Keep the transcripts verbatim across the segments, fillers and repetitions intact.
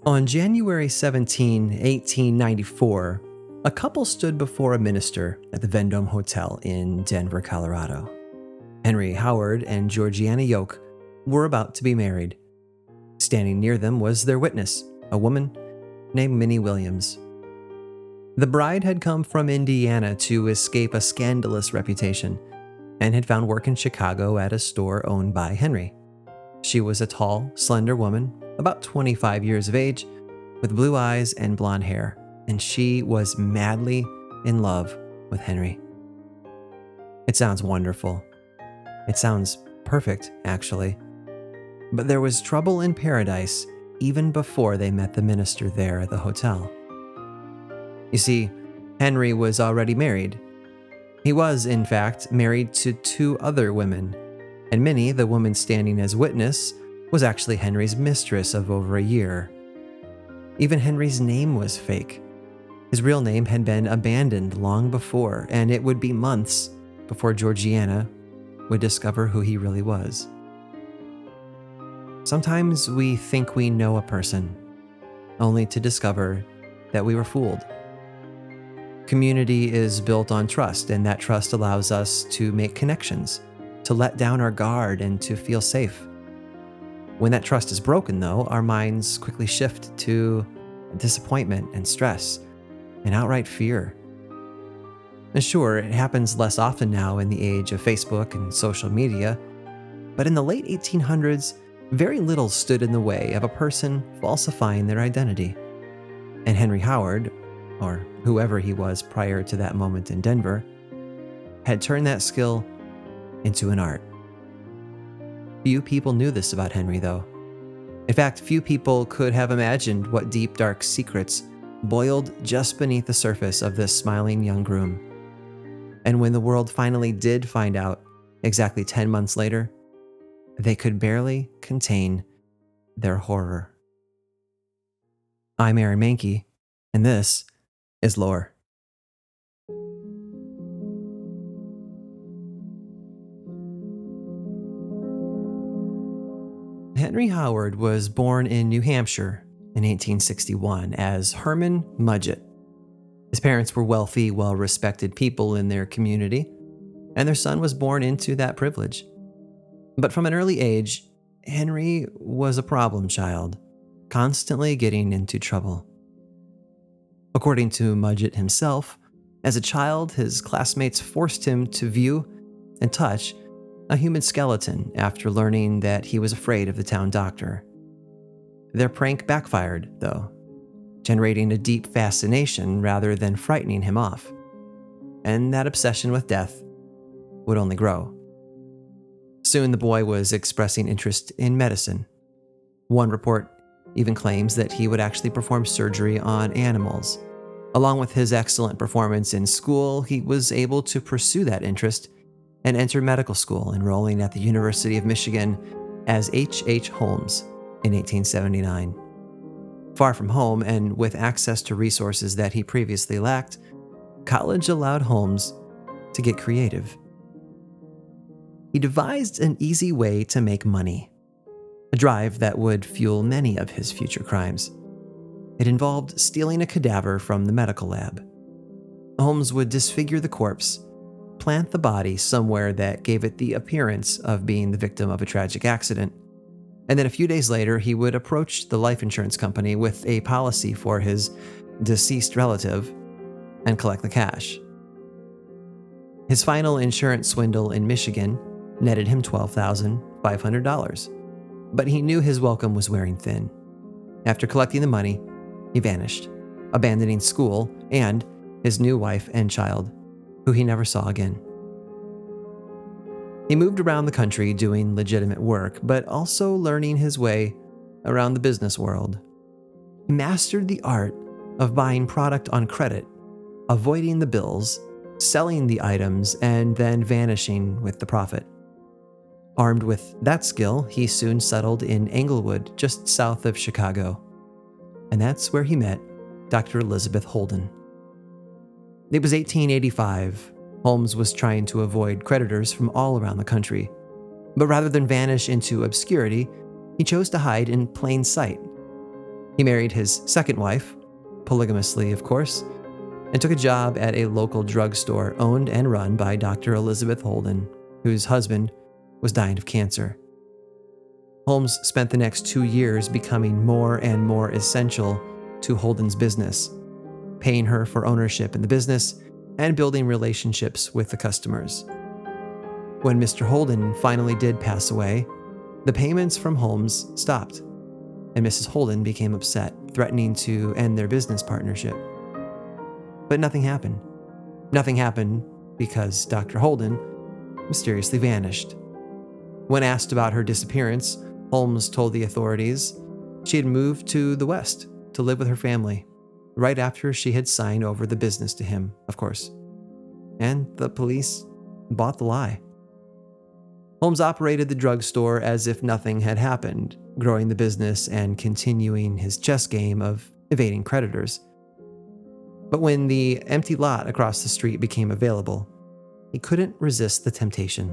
On January seventeenth, eighteen ninety-four, a couple stood before a minister at the Vendome Hotel in Denver, Colorado. Henry Howard and Georgiana Yoke were about to be married. Standing near them was their witness, a woman named Minnie Williams. The bride had come from Indiana to escape a scandalous reputation and had found work in Chicago at a store owned by Henry. She was a tall, slender woman, about twenty-five years of age, with blue eyes and blonde hair, and she was madly in love with Henry. It sounds wonderful. It sounds perfect, actually. But there was trouble in paradise even before they met the minister there at the hotel. You see, Henry was already married. He was, in fact, married to two other women, and Minnie, the woman standing as witness, was actually Henry's mistress of over a year. Even Henry's name was fake. His real name had been abandoned long before, and it would be months before Georgiana would discover who he really was. Sometimes we think we know a person, only to discover that we were fooled. Community is built on trust, and that trust allows us to make connections, to let down our guard, and to feel safe. When that trust is broken, though, our minds quickly shift to disappointment and stress and outright fear. And sure, it happens less often now in the age of Facebook and social media, but in the late eighteen hundreds, very little stood in the way of a person falsifying their identity. And Henry Howard, or whoever he was prior to that moment in Denver, had turned that skill into an art. Few people knew this about Henry, though. In fact, few people could have imagined what deep, dark secrets boiled just beneath the surface of this smiling young groom. And when the world finally did find out, exactly ten months later, they could barely contain their horror. I'm Aaron Mahnke, and this is Lore. Henry Howard was born in New Hampshire in eighteen sixty-one as Herman Mudgett. His parents were wealthy, well-respected people in their community, and their son was born into that privilege. But from an early age, Henry was a problem child, constantly getting into trouble. According to Mudgett himself, as a child, his classmates forced him to view and touch a human skeleton after learning that he was afraid of the town doctor. Their prank backfired, though, generating a deep fascination rather than frightening him off. And that obsession with death would only grow. Soon the boy was expressing interest in medicine. One report even claims that he would actually perform surgery on animals. Along with his excellent performance in school, he was able to pursue that interest and enter medical school, enrolling at the University of Michigan as H H Holmes in eighteen seventy-nine. Far from home and with access to resources that he previously lacked, college allowed Holmes to get creative. He devised an easy way to make money, a drive that would fuel many of his future crimes. It involved stealing a cadaver from the medical lab. Holmes would disfigure the corpse, plant the body somewhere that gave it the appearance of being the victim of a tragic accident, and then a few days later he would approach the life insurance company with a policy for his deceased relative and collect the cash. His final insurance swindle in Michigan netted him twelve thousand five hundred dollars, but he knew his welcome was wearing thin. After collecting the money, he vanished, abandoning school and his new wife and child, who he never saw again. He moved around the country doing legitimate work, but also learning his way around the business world. He mastered the art of buying product on credit, avoiding the bills, selling the items, and then vanishing with the profit. Armed with that skill, he soon settled in Englewood, just south of Chicago. And that's where he met Doctor Elizabeth Holden. It was eighteen eighty-five. Holmes was trying to avoid creditors from all around the country. But rather than vanish into obscurity, he chose to hide in plain sight. He married his second wife, polygamously of course, and took a job at a local drugstore owned and run by Doctor Elizabeth Holden, whose husband was dying of cancer. Holmes spent the next two years becoming more and more essential to Holden's business, paying her for ownership in the business and building relationships with the customers. When Mister Holden finally did pass away, the payments from Holmes stopped, and Missus Holden became upset, threatening to end their business partnership. But nothing happened. Nothing happened because Doctor Holden mysteriously vanished. When asked about her disappearance, Holmes told the authorities she had moved to the West to live with her family, right after she had signed over the business to him, of course. And the police bought the lie. Holmes operated the drugstore as if nothing had happened, growing the business and continuing his chess game of evading creditors. But when the empty lot across the street became available, he couldn't resist the temptation.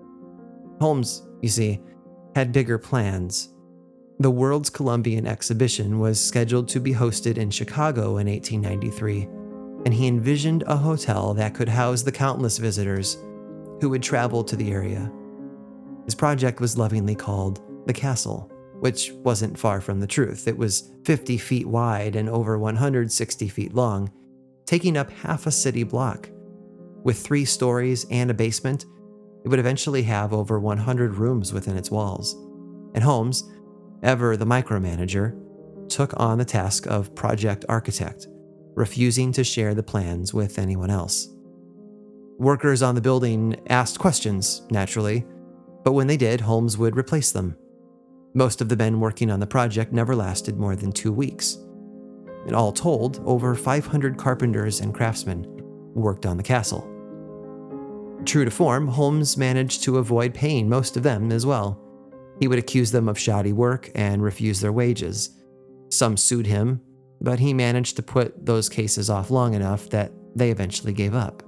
Holmes, you see, had bigger plans. The World's Columbian Exhibition was scheduled to be hosted in Chicago in eighteen ninety-three, and he envisioned a hotel that could house the countless visitors who would travel to the area. His project was lovingly called the Castle, which wasn't far from the truth. It was fifty feet wide and over one hundred sixty feet long, taking up half a city block. With three stories and a basement, it would eventually have over one hundred rooms within its walls. And Holmes, ever the micromanager, took on the task of project architect, refusing to share the plans with anyone else. Workers on the building asked questions, naturally, but when they did, Holmes would replace them. Most of the men working on the project never lasted more than two weeks. And all told, over five hundred carpenters and craftsmen worked on the castle. True to form, Holmes managed to avoid paying most of them as well. He would accuse them of shoddy work and refuse their wages. Some sued him, but he managed to put those cases off long enough that they eventually gave up.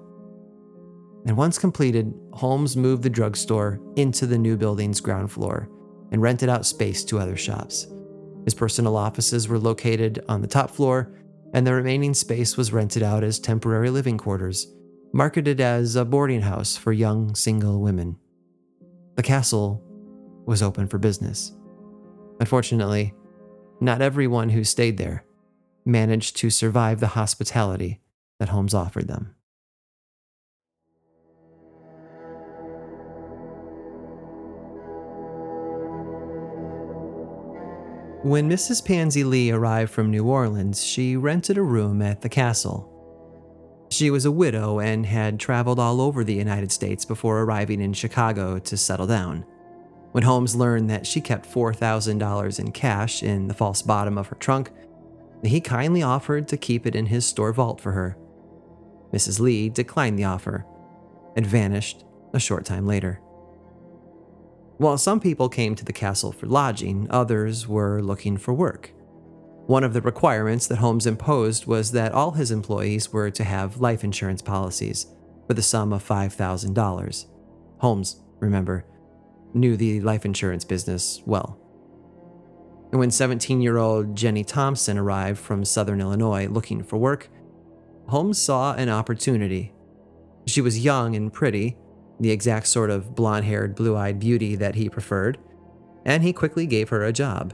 And once completed, Holmes moved the drugstore into the new building's ground floor and rented out space to other shops. His personal offices were located on the top floor, and the remaining space was rented out as temporary living quarters, marketed as a boarding house for young single women. The castle was open for business. Unfortunately, not everyone who stayed there managed to survive the hospitality that Holmes offered them. When Missus Pansy Lee arrived from New Orleans, she rented a room at the castle. She was a widow and had traveled all over the United States before arriving in Chicago to settle down. When Holmes learned that she kept four thousand dollars in cash in the false bottom of her trunk, he kindly offered to keep it in his store vault for her. Missus Lee declined the offer and vanished a short time later. While some people came to the castle for lodging, others were looking for work. One of the requirements that Holmes imposed was that all his employees were to have life insurance policies for the sum of five thousand dollars. Holmes, remember, knew the life insurance business well. And when seventeen-year-old Jenny Thompson arrived from Southern Illinois looking for work, Holmes saw an opportunity. She was young and pretty, the exact sort of blonde-haired, blue-eyed beauty that he preferred, and he quickly gave her a job.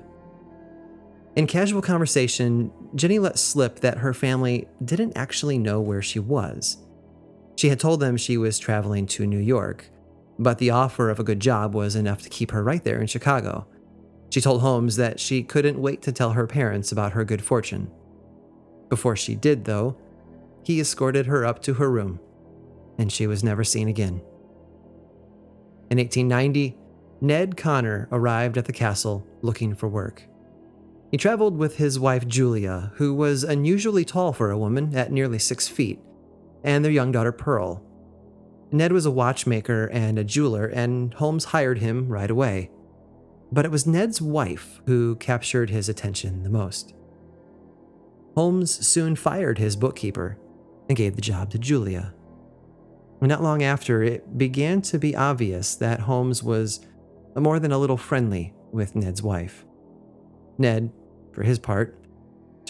In casual conversation, Jenny let slip that her family didn't actually know where she was. She had told them she was traveling to New York, but the offer of a good job was enough to keep her right there in Chicago. She told Holmes that she couldn't wait to tell her parents about her good fortune. Before she did, though, he escorted her up to her room, and she was never seen again. In eighteen ninety, Ned Connor arrived at the castle looking for work. He traveled with his wife Julia, who was unusually tall for a woman at nearly six feet, and their young daughter Pearl. Ned was a watchmaker and a jeweler, and Holmes hired him right away. But it was Ned's wife who captured his attention the most. Holmes soon fired his bookkeeper and gave the job to Julia. Not long after, it began to be obvious that Holmes was more than a little friendly with Ned's wife. Ned, for his part,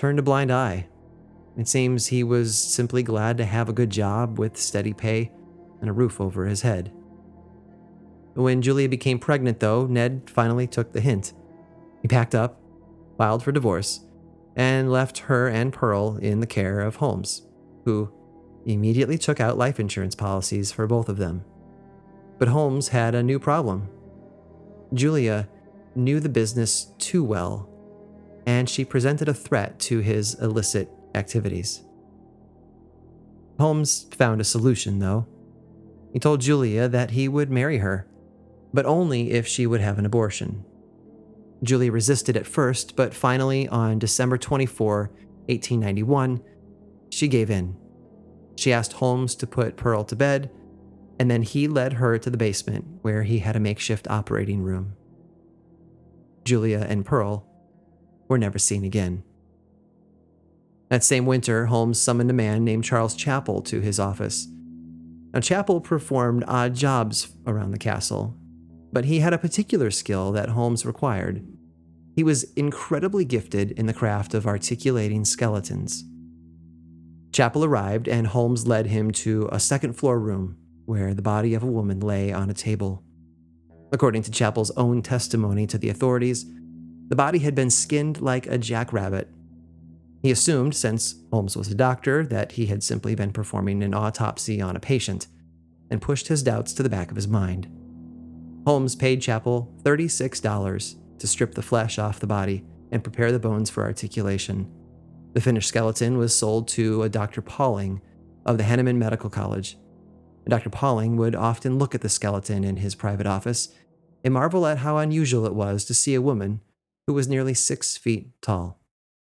turned a blind eye. It seems he was simply glad to have a good job with steady pay and a roof over his head. When Julia became pregnant, though, Ned finally took the hint. He packed up, filed for divorce, and left her and Pearl in the care of Holmes, who immediately took out life insurance policies for both of them. But Holmes had a new problem. Julia knew the business too well, and she presented a threat to his illicit activities. Holmes found a solution, though. He told Julia that he would marry her, but only if she would have an abortion. Julia resisted at first, but finally, on December twenty-fourth, eighteen ninety-one, she gave in. She asked Holmes to put Pearl to bed, and then he led her to the basement where he had a makeshift operating room. Julia and Pearl were never seen again. That same winter, Holmes summoned a man named Charles Chappell to his office. Now, Chappell performed odd jobs around the castle, but he had a particular skill that Holmes required. He was incredibly gifted in the craft of articulating skeletons. Chappell arrived, and Holmes led him to a second-floor room where the body of a woman lay on a table. According to Chappell's own testimony to the authorities, the body had been skinned like a jackrabbit. He assumed, since Holmes was a doctor, that he had simply been performing an autopsy on a patient, and pushed his doubts to the back of his mind. Holmes paid Chappell thirty-six dollars to strip the flesh off the body and prepare the bones for articulation. The finished skeleton was sold to a Doctor Pauling of the Henneman Medical College. Doctor Pauling would often look at the skeleton in his private office and marvel at how unusual it was to see a woman who was nearly six feet tall.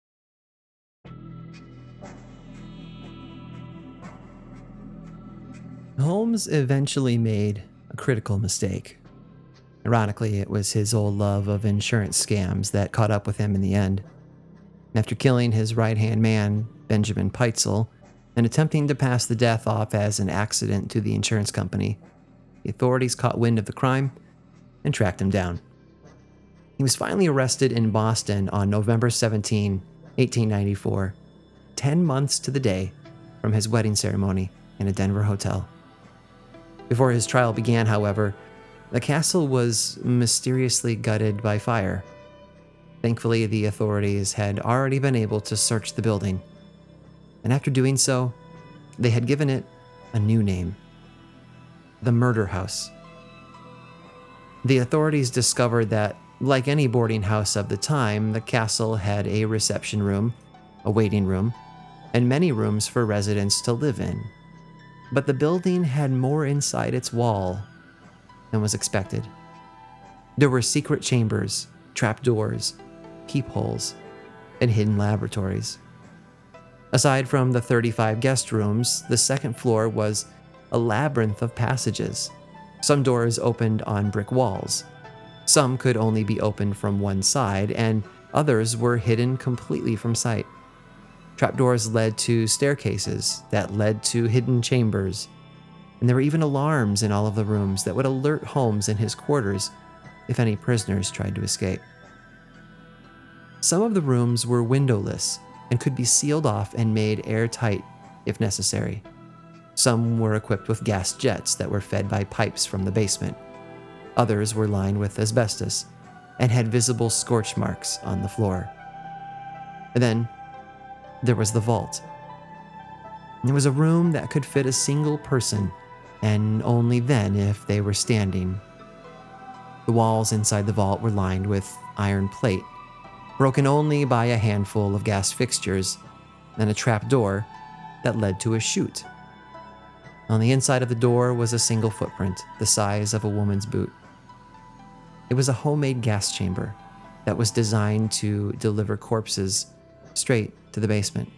Holmes eventually made a critical mistake. Ironically, it was his old love of insurance scams that caught up with him in the end. After killing his right-hand man, Benjamin Peitzel, and attempting to pass the death off as an accident to the insurance company, the authorities caught wind of the crime and tracked him down. He was finally arrested in Boston on November seventeenth, eighteen ninety-four, ten months to the day from his wedding ceremony in a Denver hotel. Before his trial began, however, the castle was mysteriously gutted by fire. Thankfully, the authorities had already been able to search the building, and after doing so, they had given it a new name: the Murder House. The authorities discovered that, like any boarding house of the time, the castle had a reception room, a waiting room, and many rooms for residents to live in. But the building had more inside its wall than was expected. There were secret chambers, trapdoors, peepholes, and hidden laboratories. Aside from the thirty-five guest rooms, the second floor was a labyrinth of passages. Some doors opened on brick walls. Some could only be opened from one side, and others were hidden completely from sight. Trapdoors led to staircases that led to hidden chambers, and there were even alarms in all of the rooms that would alert Holmes in his quarters if any prisoners tried to escape. Some of the rooms were windowless and could be sealed off and made airtight if necessary. Some were equipped with gas jets that were fed by pipes from the basement. Others were lined with asbestos and had visible scorch marks on the floor. And then there was the vault. It was a room that could fit a single person, and only then if they were standing. The walls inside the vault were lined with iron plate, broken only by a handful of gas fixtures and a trap door that led to a chute. On the inside of the door was a single footprint, the size of a woman's boot. It was a homemade gas chamber that was designed to deliver corpses straight to the basement.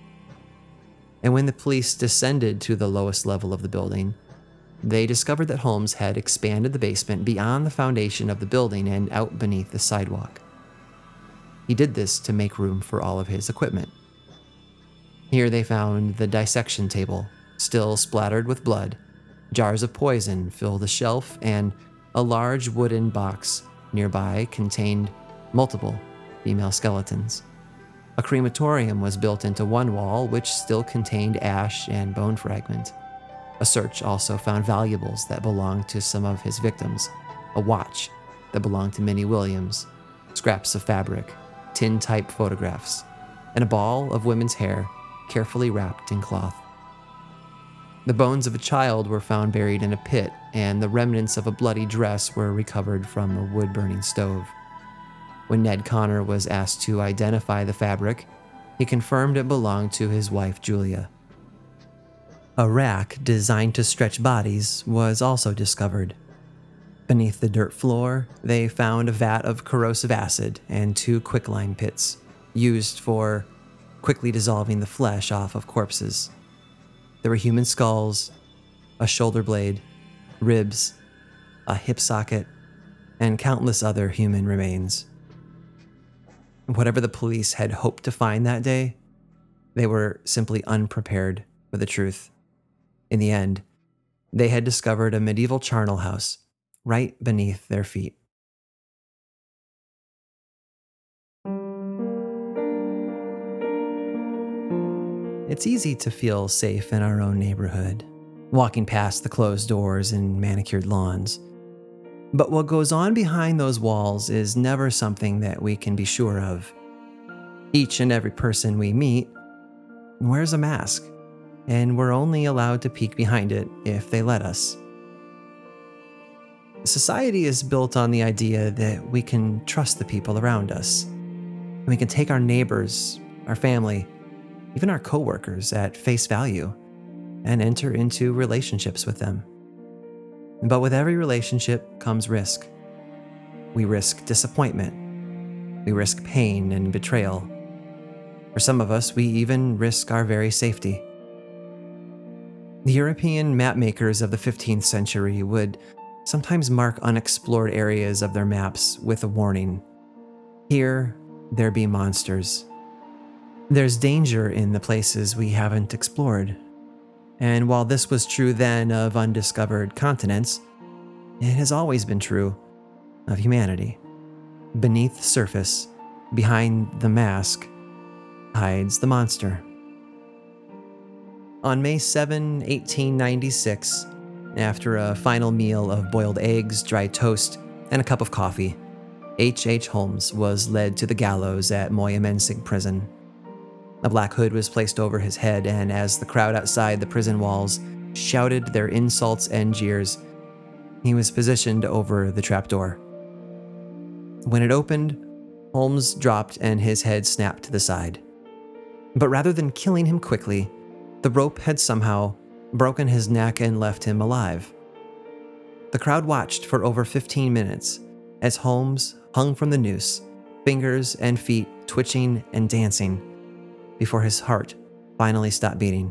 And when the police descended to the lowest level of the building, they discovered that Holmes had expanded the basement beyond the foundation of the building and out beneath the sidewalk. He did this to make room for all of his equipment. Here they found the dissection table, still splattered with blood. Jars of poison filled the shelf, and a large wooden box nearby contained multiple female skeletons. A crematorium was built into one wall, which still contained ash and bone fragment. A search also found valuables that belonged to some of his victims, a watch that belonged to Minnie Williams, scraps of fabric, tin-type photographs, and a ball of women's hair carefully wrapped in cloth. The bones of a child were found buried in a pit, and the remnants of a bloody dress were recovered from a wood-burning stove. When Ned Connor was asked to identify the fabric, he confirmed it belonged to his wife, Julia. A rack designed to stretch bodies was also discovered. Beneath the dirt floor, they found a vat of corrosive acid and two quicklime pits, used for quickly dissolving the flesh off of corpses. There were human skulls, a shoulder blade, ribs, a hip socket, and countless other human remains. Whatever the police had hoped to find that day, they were simply unprepared for the truth. In the end, they had discovered a medieval charnel house right beneath their feet. It's easy to feel safe in our own neighborhood, walking past the closed doors and manicured lawns. But what goes on behind those walls is never something that we can be sure of. Each and every person we meet wears a mask, and we're only allowed to peek behind it if they let us. Society is built on the idea that we can trust the people around us. We can take our neighbors, our family, even our coworkers at face value and enter into relationships with them. But with every relationship comes risk. We risk disappointment. We risk pain and betrayal. For some of us, we even risk our very safety. The European mapmakers of the fifteenth century would sometimes mark unexplored areas of their maps with a warning. Here, there be monsters. There's danger in the places we haven't explored. And while this was true then of undiscovered continents, it has always been true of humanity. Beneath the surface, behind the mask, hides the monster. On May seventh, eighteen ninety-six, after a final meal of boiled eggs, dry toast, and a cup of coffee, H H. Holmes was led to the gallows at Moyamensing Prison. A black hood was placed over his head, and as the crowd outside the prison walls shouted their insults and jeers, he was positioned over the trapdoor. When it opened, Holmes dropped and his head snapped to the side. But rather than killing him quickly, the rope had somehow broken his neck and left him alive. The crowd watched for over fifteen minutes as Holmes hung from the noose, fingers and feet twitching and dancing, before his heart finally stopped beating.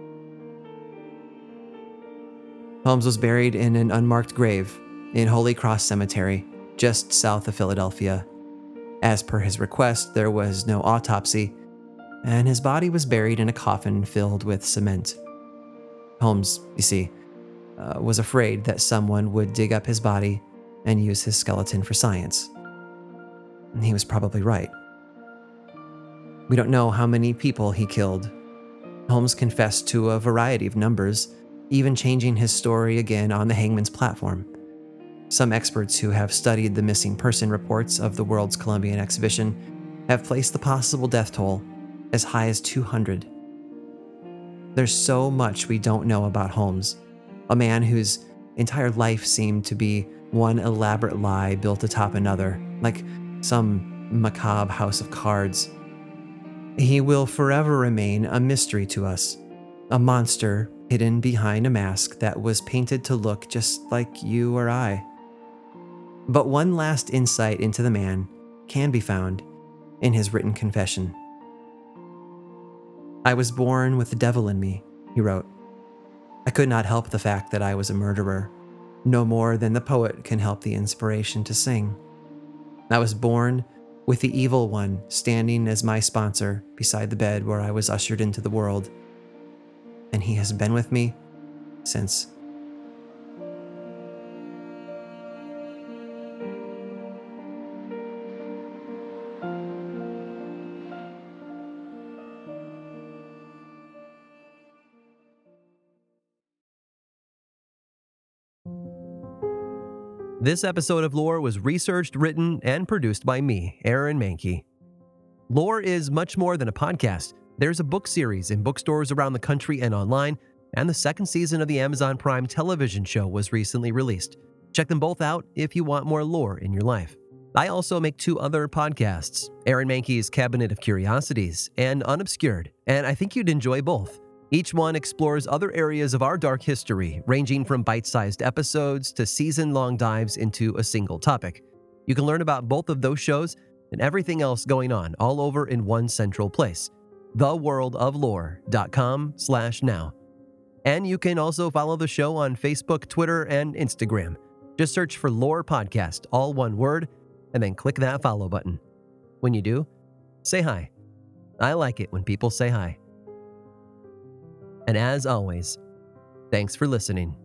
Holmes was buried in an unmarked grave in Holy Cross Cemetery, just south of Philadelphia. As per his request, there was no autopsy, and his body was buried in a coffin filled with cement. Holmes, you see, uh, was afraid that someone would dig up his body and use his skeleton for science. And he was probably right. We don't know how many people he killed. Holmes confessed to a variety of numbers, even changing his story again on the hangman's platform. Some experts who have studied the missing person reports of the World's Columbian Exhibition have placed the possible death toll as high as two hundred. There's so much we don't know about Holmes, a man whose entire life seemed to be one elaborate lie built atop another, like some macabre house of cards. He will forever remain a mystery to us, a monster hidden behind a mask that was painted to look just like you or I. But one last insight into the man can be found in his written confession. "I was born with the devil in me," he wrote. "I could not help the fact that I was a murderer, no more than the poet can help the inspiration to sing. I was born with the evil one standing as my sponsor beside the bed where I was ushered into the world, and he has been with me since." This episode of Lore was researched, written, and produced by me, Aaron Mahnke. Lore is much more than a podcast. There's a book series in bookstores around the country and online, and the second season of the Amazon Prime television show was recently released. Check them both out if you want more lore in your life. I also make two other podcasts, Aaron Mahnke's Cabinet of Curiosities and Unobscured, and I think you'd enjoy both. Each one explores other areas of our dark history, ranging from bite-sized episodes to season-long dives into a single topic. You can learn about both of those shows and everything else going on all over in one central place, the world of lore dot com slash now. And you can also follow the show on Facebook, Twitter, and Instagram. Just search for Lore Podcast, all one word, and then click that follow button. When you do, say hi. I like it when people say hi. And as always, thanks for listening.